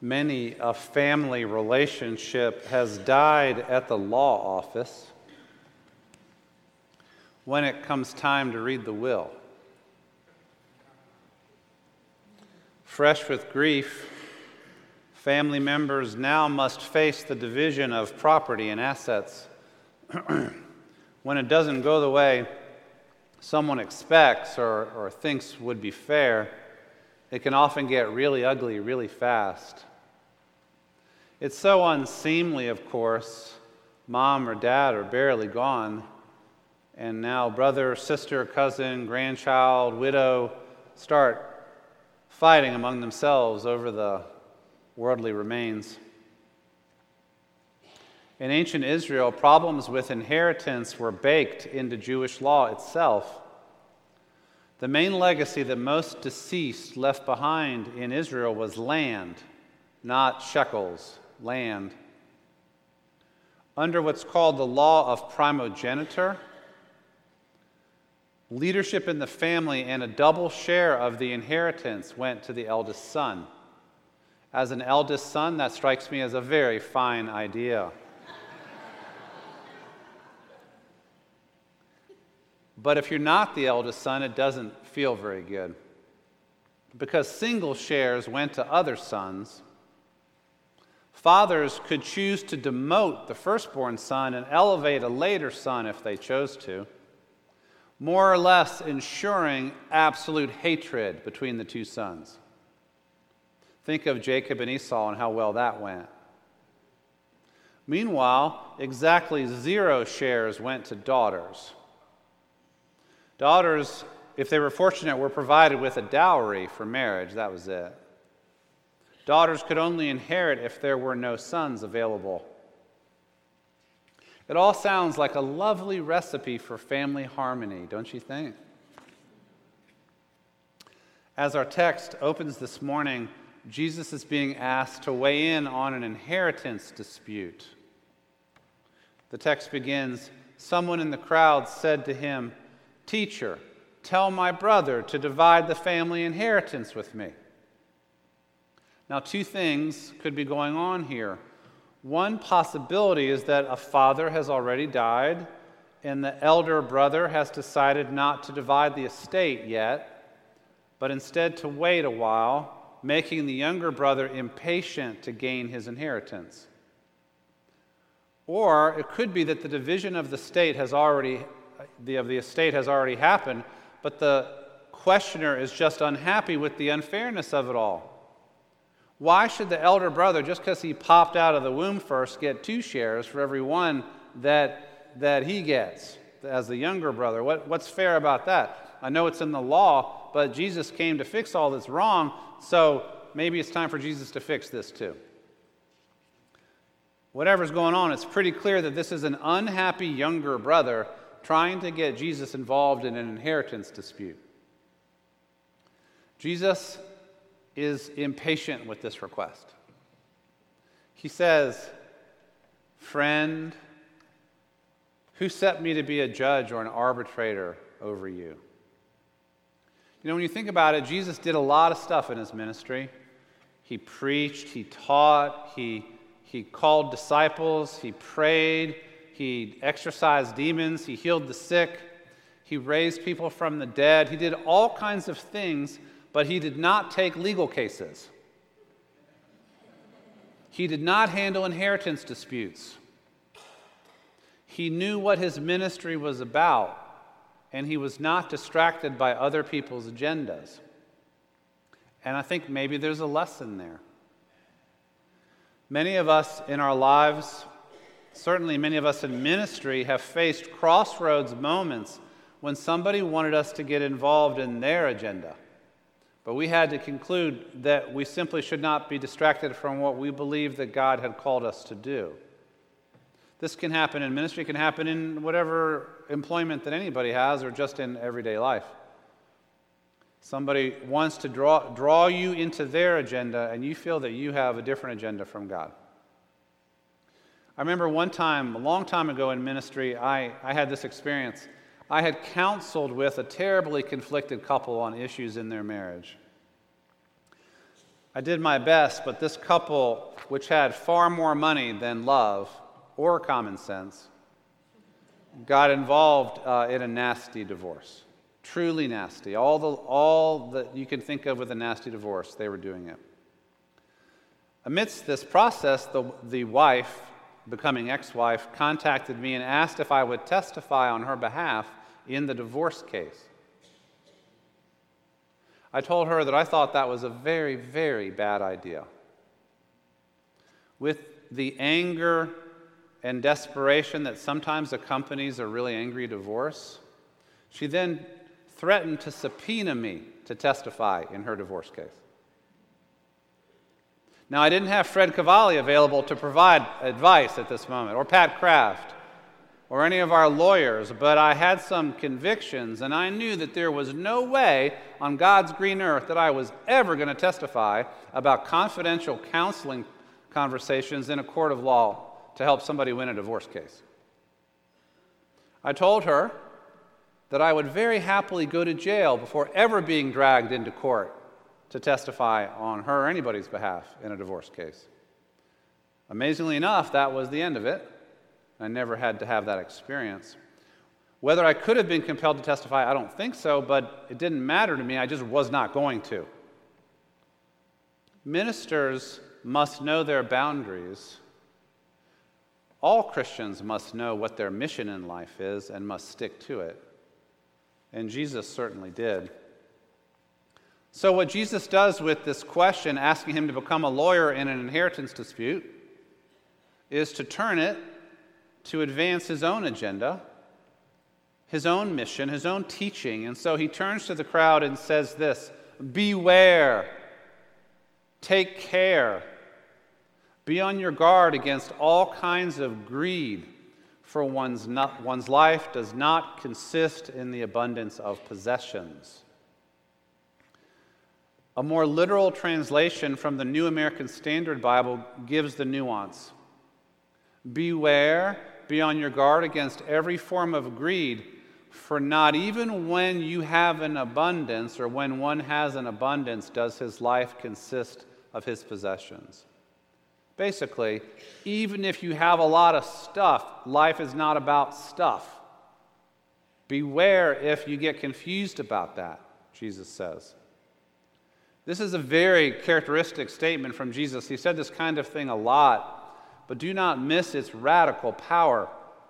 Many a family relationship has died at the law office when it comes time to read the will. Fresh with grief, family members now must face the division of property and assets. When it doesn't go the way someone expects or thinks would be fair, it can often get really ugly really fast. It's so unseemly, of course. Mom or dad are barely gone, and now brother, sister, cousin, grandchild, widow start fighting among themselves over the worldly remains. In ancient Israel, problems with inheritance were baked into Jewish law itself. The main legacy that most deceased left behind in Israel was land, not shekels, land. Under what's called the law of primogeniture, leadership in the family and a double share of the inheritance went to the eldest son. As an eldest son, that strikes me as a very fine idea. But if you're not the eldest son, it doesn't feel very good. Because single shares went to other sons, fathers could choose to demote the firstborn son and elevate a later son if they chose to, more or less ensuring absolute hatred between the two sons. Think of Jacob and Esau and how well that went. Meanwhile, exactly 0 shares went to daughters. Daughters, if they were fortunate, were provided with a dowry for marriage. That was it. Daughters could only inherit if there were no sons available. It all sounds like a lovely recipe for family harmony, don't you think? As our text opens this morning, Jesus is being asked to weigh in on an inheritance dispute. The text begins, "Someone in the crowd said to him, 'Teacher, tell my brother to divide the family inheritance with me.'" Now, 2 things could be going on here. One possibility is that a father has already died, and the elder brother has decided not to divide the estate yet, but instead to wait a while, making the younger brother impatient to gain his inheritance. Or it could be that the division of the estate has already happened, but the questioner is just unhappy with the unfairness of it all. Why should the elder brother, just because he popped out of the womb first, get 2 shares for every one that he gets as the younger brother? What's fair about that? I know it's in the law, but Jesus came to fix all that's wrong, so maybe it's time for Jesus to fix this too. Whatever's going on, it's pretty clear that this is an unhappy younger brother trying to get Jesus involved in an inheritance dispute. Jesus is impatient with this request. He says, "Friend, who set me to be a judge or an arbitrator over you?" You know, when you think about it, Jesus did a lot of stuff in his ministry. He preached, he taught, he called disciples, he prayed, he exorcised demons, he healed the sick, he raised people from the dead. He did all kinds of things, but he did not take legal cases. He did not handle inheritance disputes. He knew what his ministry was about, and he was not distracted by other people's agendas. And I think maybe there's a lesson there. Many of us in our lives, certainly many of us in ministry, have faced crossroads moments when somebody wanted us to get involved in their agenda. But we had to conclude that we simply should not be distracted from what we believe that God had called us to do. This can happen in ministry, it can happen in whatever employment that anybody has, or just in everyday life. Somebody wants to draw you into their agenda, and you feel that you have a different agenda from God. I remember one time, a long time ago in ministry, I had this experience. I had counseled with a terribly conflicted couple on issues in their marriage. I did my best, but this couple, which had far more money than love or common sense, got involved in a nasty divorce. Truly nasty. All that you can think of with a nasty divorce, they were doing it. Amidst this process, the wife, becoming ex-wife, contacted me and asked if I would testify on her behalf in the divorce case. I told her that I thought that was a very, very bad idea. With the anger and desperation that sometimes accompanies a really angry divorce, she then threatened to subpoena me to testify in her divorce case. Now, I didn't have Fred Cavalli available to provide advice at this moment, or Pat Kraft, or any of our lawyers, but I had some convictions, and I knew that there was no way on God's green earth that I was ever going to testify about confidential counseling conversations in a court of law to help somebody win a divorce case. I told her that I would very happily go to jail before ever being dragged into court to testify on her or anybody's behalf in a divorce case. Amazingly enough, that was the end of it. I never had to have that experience. Whether I could have been compelled to testify, I don't think so, but it didn't matter to me. I just was not going to. Ministers must know their boundaries. All Christians must know what their mission in life is and must stick to it. And Jesus certainly did. So what Jesus does with this question, asking him to become a lawyer in an inheritance dispute, is to turn it to advance his own agenda, his own mission, his own teaching. And so he turns to the crowd and says this: beware, take care, be on your guard against all kinds of greed, for one's life does not consist in the abundance of possessions. A more literal translation from the New American Standard Bible gives the nuance. Beware, be on your guard against every form of greed, for not even when you have an abundance, or when one has an abundance, does his life consist of his possessions. Basically, even if you have a lot of stuff, life is not about stuff. Beware if you get confused about that, Jesus says. This is a very characteristic statement from Jesus. He said this kind of thing a lot, but do not miss its radical power.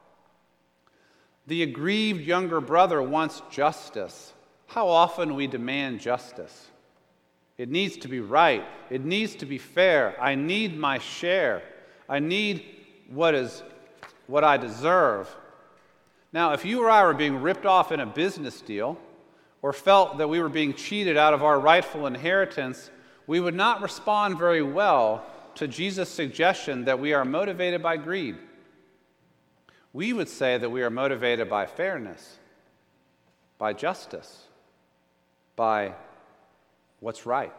The aggrieved younger brother wants justice. How often we demand justice? It needs to be right. It needs to be fair. I need my share. I need what I deserve. Now, if you or I were being ripped off in a business deal, or felt that we were being cheated out of our rightful inheritance, we would not respond very well to Jesus' suggestion that we are motivated by greed. We would say that we are motivated by fairness, by justice, by what's right.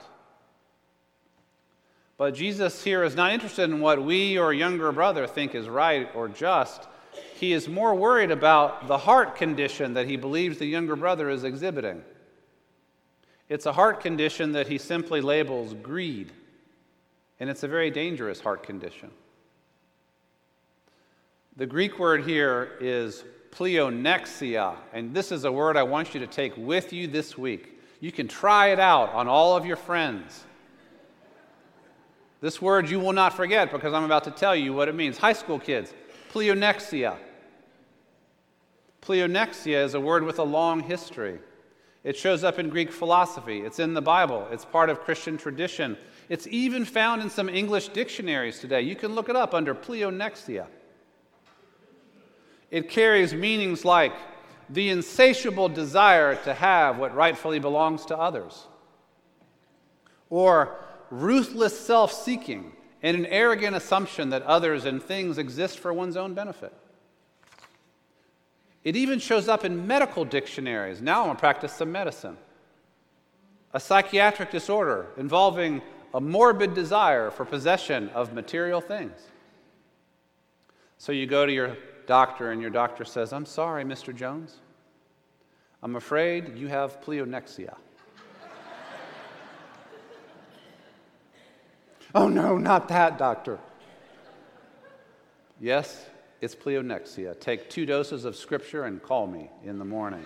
But Jesus here is not interested in what we or a younger brother think is right or just. He is more worried about the heart condition that he believes the younger brother is exhibiting. It's a heart condition that he simply labels greed, and it's a very dangerous heart condition. The Greek word here is pleonexia, and this is a word I want you to take with you this week. You can try it out on all of your friends. This word you will not forget because I'm about to tell you what it means. High school kids, pleonexia. Pleonexia is a word with a long history. It shows up in Greek philosophy. It's in the Bible. It's part of Christian tradition. It's even found in some English dictionaries today. You can look it up under pleonexia. It carries meanings like the insatiable desire to have what rightfully belongs to others, or ruthless self-seeking and an arrogant assumption that others and things exist for one's own benefit. It even shows up in medical dictionaries. Now I'm going to practice some medicine. A psychiatric disorder involving a morbid desire for possession of material things. So you go to your doctor and your doctor says, "I'm sorry, Mr. Jones. I'm afraid you have pleonexia." Oh no, not that, doctor. Yes, it's pleonexia. Take 2 doses of Scripture and call me in the morning.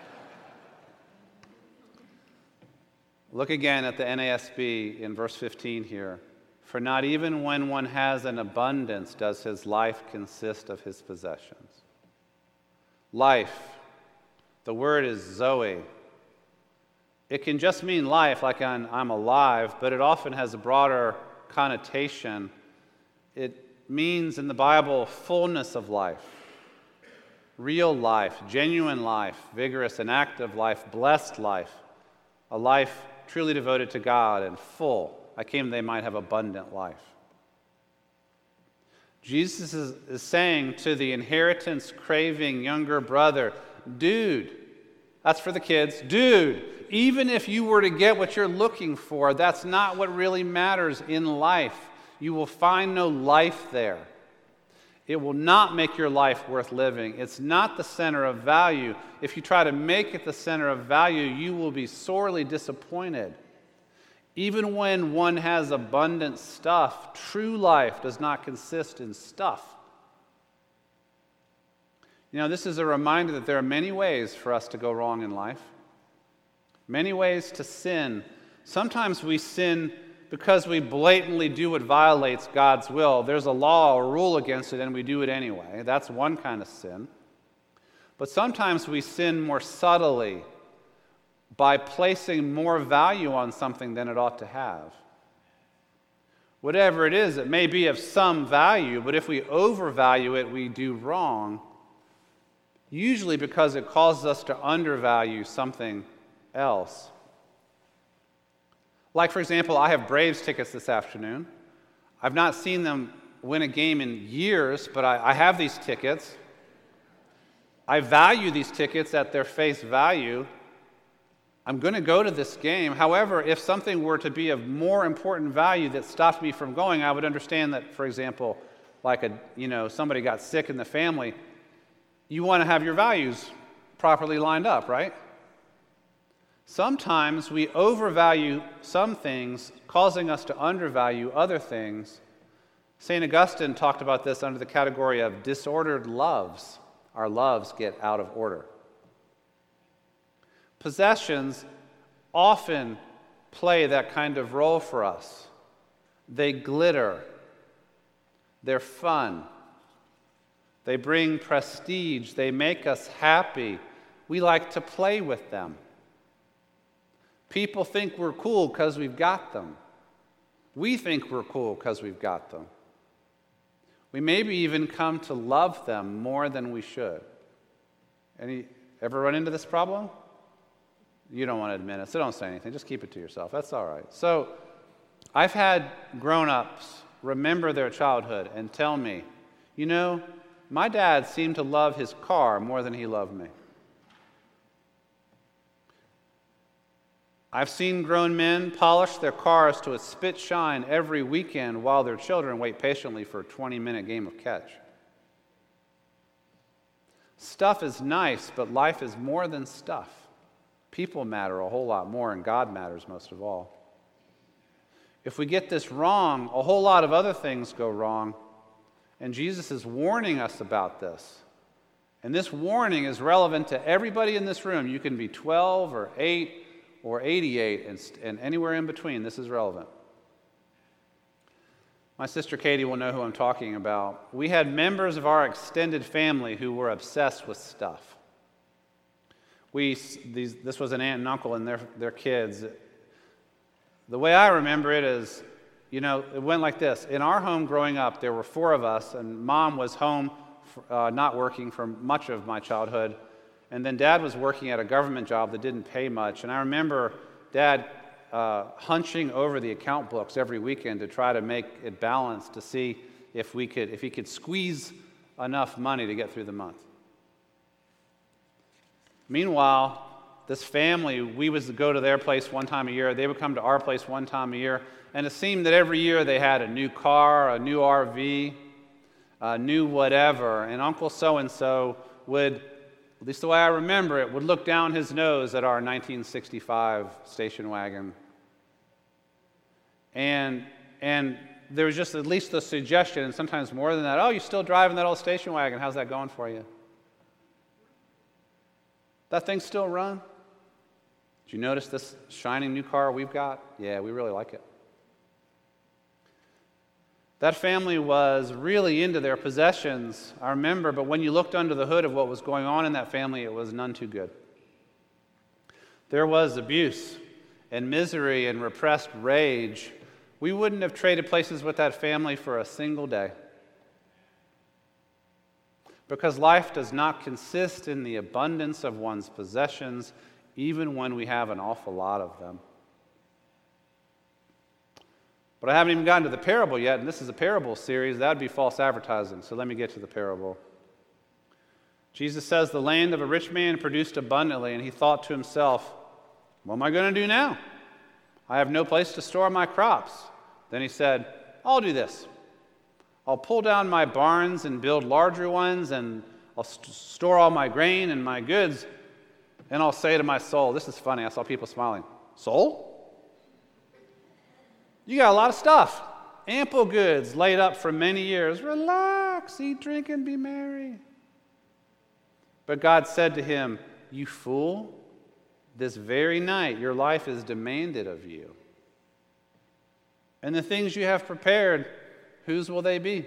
Look again at the NASB in verse 15 here. For not even when one has an abundance does his life consist of his possessions. Life, the word is Zoe. It can just mean life, like I'm alive, but it often has a broader connotation. It means in the Bible fullness of life, real life, genuine life, vigorous and active life, blessed life, a life truly devoted to God and full. I came they might have abundant life. Jesus is saying to the inheritance-craving younger brother, dude, that's for the kids, dude, even if you were to get what you're looking for, that's not what really matters in life. You will find no life there. It will not make your life worth living. It's not the center of value. If you try to make it the center of value, you will be sorely disappointed. Even when one has abundant stuff, true life does not consist in stuff. You know, this is a reminder that there are many ways for us to go wrong in life, many ways to sin. Sometimes we sin because we blatantly do what violates God's will. There's a law or rule against it, and we do it anyway. That's one kind of sin. But sometimes we sin more subtly by placing more value on something than it ought to have. Whatever it is, it may be of some value, but if we overvalue it, we do wrong, usually because it causes us to undervalue something else. Like, for example, I have Braves tickets this afternoon. I've not seen them win a game in years, but I have these tickets. I value these tickets at their face value. I'm going to go to this game. However, if something were to be of more important value that stopped me from going, I would understand that, for example, like somebody got sick in the family, you want to have your values properly lined up, right? Sometimes we overvalue some things, causing us to undervalue other things. St. Augustine talked about this under the category of disordered loves. Our loves get out of order. Possessions often play that kind of role for us. They glitter. They're fun. They bring prestige. They make us happy. We like to play with them. People think we're cool because we've got them. We think we're cool because we've got them. We maybe even come to love them more than we should. Ever run into this problem? You don't want to admit it, so don't say anything. Just keep it to yourself. That's all right. So I've had grown-ups remember their childhood and tell me, my dad seemed to love his car more than he loved me. I've seen grown men polish their cars to a spit shine every weekend while their children wait patiently for a 20-minute game of catch. Stuff is nice, but life is more than stuff. People matter a whole lot more, and God matters most of all. If we get this wrong, a whole lot of other things go wrong, and Jesus is warning us about this. And this warning is relevant to everybody in this room. You can be 12 or 8 or 88, and anywhere in between, this is relevant. My sister Katie will know who I'm talking about. We had members of our extended family who were obsessed with stuff. This was an aunt and uncle and their kids. The way I remember it is, it went like this. In our home growing up, there were 4 of us, and Mom was home not working for much of my childhood. And then Dad was working at a government job that didn't pay much. And I remember Dad hunching over the account books every weekend to try to make it balanced, to see if he could squeeze enough money to get through the month. Meanwhile, this family, we would go to their place one time a year. They would come to our place one time a year. And it seemed that every year they had a new car, a new RV, a new whatever. And Uncle so-and-so would, at least the way I remember it, would look down his nose at our 1965 station wagon. And And there was just at least the suggestion, and sometimes more than that, oh, you still driving that old station wagon? How's that going for you? That thing still run? Did you notice this shining new car we've got? Yeah, we really like it. That family was really into their possessions, I remember, but when you looked under the hood of what was going on in that family, it was none too good. There was abuse and misery and repressed rage. We wouldn't have traded places with that family for a single day. Because life does not consist in the abundance of one's possessions, even when we have an awful lot of them. But I haven't even gotten to the parable yet, and this is a parable series. That would be false advertising, so let me get to the parable. Jesus says, the land of a rich man produced abundantly, and he thought to himself, what am I going to do now? I have no place to store my crops. Then he said, I'll do this. I'll pull down my barns and build larger ones, and I'll store all my grain and my goods, and I'll say to my soul, this is funny, I saw people smiling, soul? You got a lot of stuff, ample goods laid up for many years. Relax, eat, drink, and be merry. But God said to him, you fool, this very night your life is demanded of you. And the things you have prepared, whose will they be?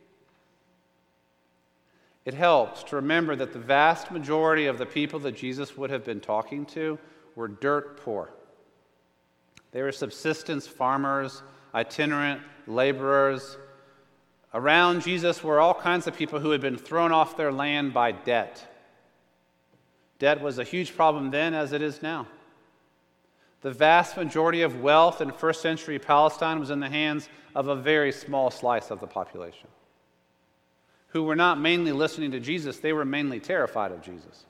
It helps to remember that the vast majority of the people that Jesus would have been talking to were dirt poor. They were subsistence farmers, itinerant laborers. Around Jesus were all kinds of people who had been thrown off their land by debt. Debt was a huge problem then as it is now. The vast majority of wealth in first century Palestine was in the hands of a very small slice of the population, who were not mainly listening to Jesus, they were mainly terrified of Jesus.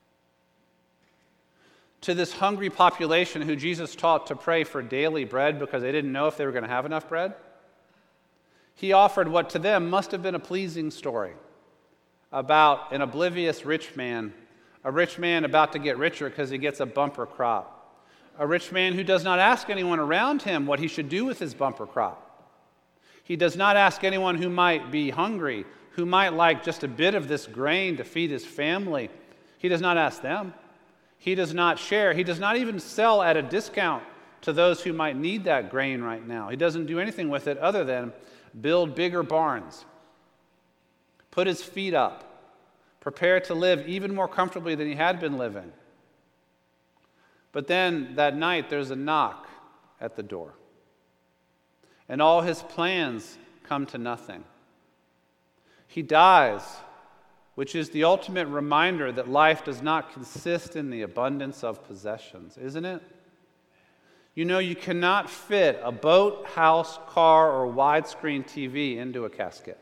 To this hungry population who Jesus taught to pray for daily bread because they didn't know if they were going to have enough bread, he offered what to them must have been a pleasing story about an oblivious rich man, a rich man about to get richer because he gets a bumper crop, a rich man who does not ask anyone around him what he should do with his bumper crop. He does not ask anyone who might be hungry, who might like just a bit of this grain to feed his family. He does not ask them. He does not share. He does not even sell at a discount to those who might need that grain right now. He doesn't do anything with it other than build bigger barns, put his feet up, prepare to live even more comfortably than he had been living. But then that night there's a knock at the door, and all his plans come to nothing. He dies, which is the ultimate reminder that life does not consist in the abundance of possessions, isn't it? You know, you cannot fit a boat, house, car, or widescreen TV into a casket.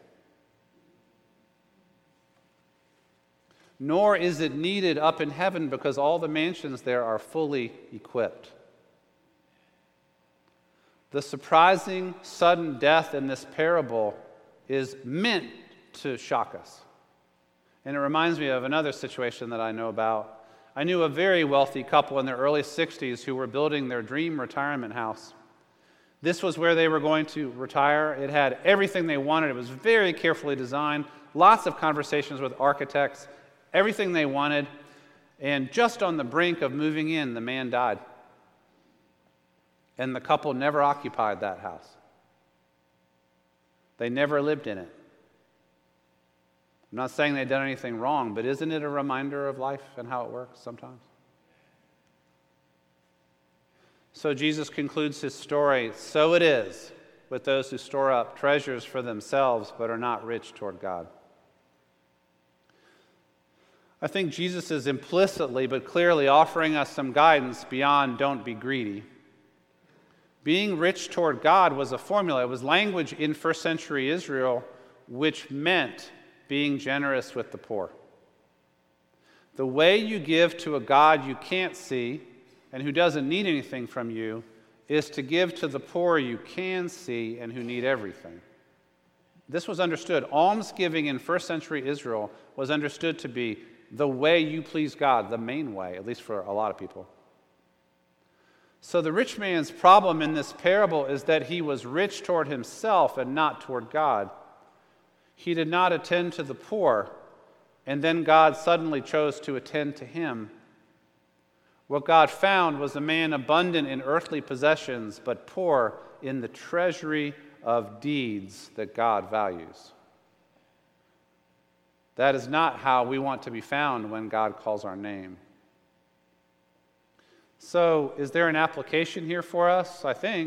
Nor is it needed up in heaven because all the mansions there are fully equipped. The surprising sudden death in this parable is meant to shock us. And it reminds me of another situation that I know about. I knew a very wealthy couple in their early 60s who were building their dream retirement house. This was where they were going to retire. It had everything they wanted. It was very carefully designed, lots of conversations with architects, everything they wanted. And just on the brink of moving in, the man died. And the couple never occupied that house. They never lived in it. I'm not saying they'd done anything wrong, but isn't it a reminder of life and how it works sometimes? So Jesus concludes his story, so it is with those who store up treasures for themselves but are not rich toward God. I think Jesus is implicitly but clearly offering us some guidance beyond don't be greedy. Being rich toward God was a formula. It was language in first century Israel which meant being generous with the poor. The way you give to a God you can't see and who doesn't need anything from you is to give to the poor you can see and who need everything. This was understood. Almsgiving in first century Israel was understood to be the way you please God, the main way, at least for a lot of people. So the rich man's problem in this parable is that he was rich toward himself and not toward God. He did not attend to the poor, and then God suddenly chose to attend to him. What God found was a man abundant in earthly possessions, but poor in the treasury of deeds that God values. That is not how we want to be found when God calls our name. So, is there an application here for us? I think.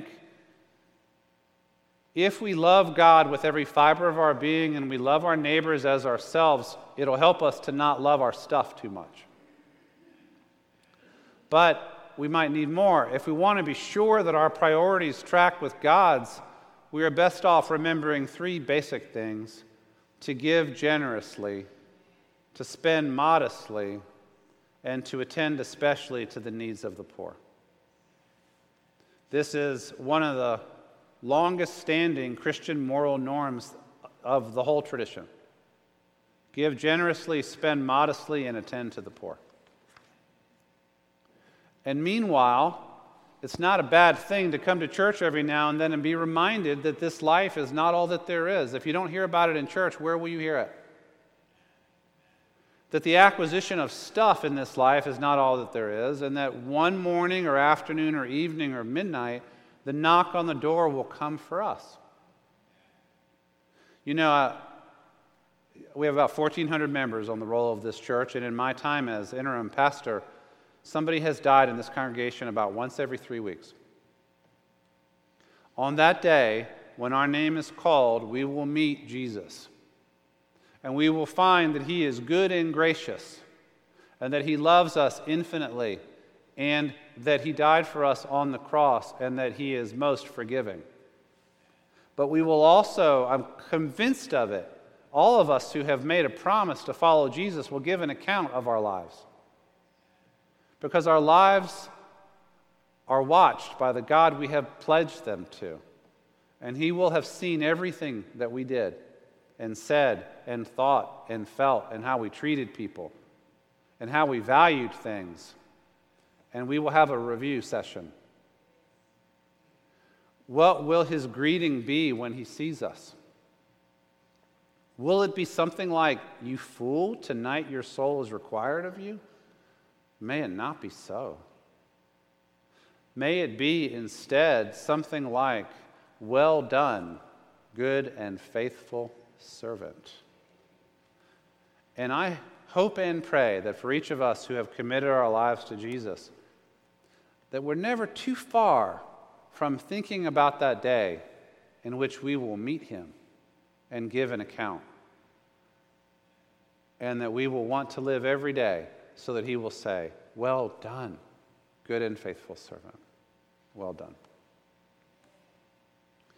If we love God with every fiber of our being and we love our neighbors as ourselves, it'll help us to not love our stuff too much. But we might need more. If we want to be sure that our priorities track with God's, we are best off remembering three basic things: to give generously, to spend modestly, and to attend especially to the needs of the poor. This is one of the longest-standing Christian moral norms of the whole tradition. Give generously, spend modestly, and attend to the poor. And meanwhile, it's not a bad thing to come to church every now and then and be reminded that this life is not all that there is. If you don't hear about it in church, where will you hear it? That the acquisition of stuff in this life is not all that there is, and that one morning or afternoon or evening or midnight, the knock on the door will come for us. You know, we have about 1,400 members on the roll of this church, and in my time as interim pastor, somebody has died in this congregation about once every 3 weeks. On that day, when our name is called, we will meet Jesus. And we will find that he is good and gracious, and that he loves us infinitely, and that he died for us on the cross, and that he is most forgiving. But we will also, I'm convinced of it, all of us who have made a promise to follow Jesus will give an account of our lives. Because our lives are watched by the God we have pledged them to. And he will have seen everything that we did and said and thought and felt, and how we treated people and how we valued things. And we will have a review session. What will his greeting be when he sees us? Will it be something like, "You fool, tonight your soul is required of you"? May it not be so. May it be instead something like, "Well done, good and faithful servant." And I hope and pray that for each of us who have committed our lives to Jesus, that we're never too far from thinking about that day in which we will meet him and give an account. And that we will want to live every day so that he will say, "Well done, good and faithful servant. Well done."